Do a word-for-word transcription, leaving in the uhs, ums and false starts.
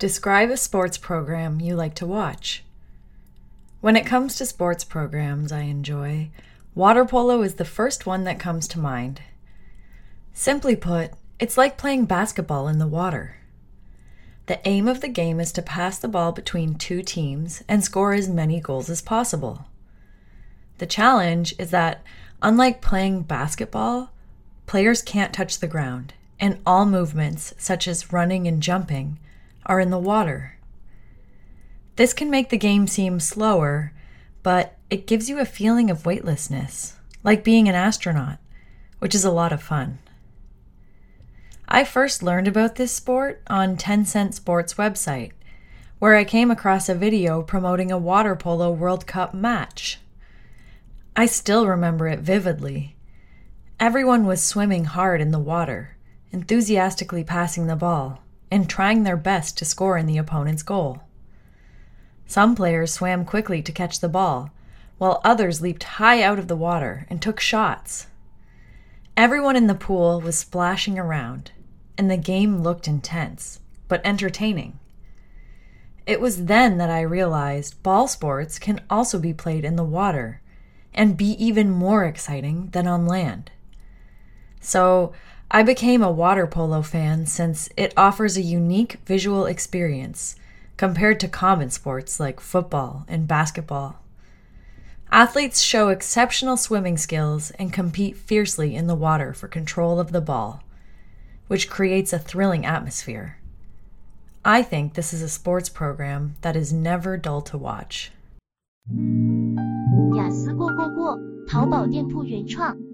Describe a sports program you like to watch. When it comes to sports programs I enjoy, water polo is the first one that comes to mind. Simply put, it's like playing basketball in the water. The aim of the game is to pass the ball between two teams and score as many goals as possible. The challenge is that, unlike playing basketball, players can't touch the ground, and all movements, such as running and jumping, are in the water. This can make the game seem slower, but it gives you a feeling of weightlessness, like being an astronaut, which is a lot of fun. I first learned about this sport on ten cent Sports website, where I came across a video promoting a water polo World Cup match. I still remember it vividly. Everyone was swimming hard in the water, enthusiastically passing the ball, and trying their best to score in the opponent's goal. Some players swam quickly to catch the ball, while others leaped high out of the water and took shots. Everyone in the pool was splashing around, and the game looked intense, but entertaining. It was then that I realized ball sports can also be played in the water and be even more exciting than on land. So I became a water polo fan since it offers a unique visual experience compared to common sports like football and basketball. Athletes show exceptional swimming skills and compete fiercely in the water for control of the ball, which creates a thrilling atmosphere. I think this is a sports program that is never dull to watch. 雅思过过过，淘宝店铺原创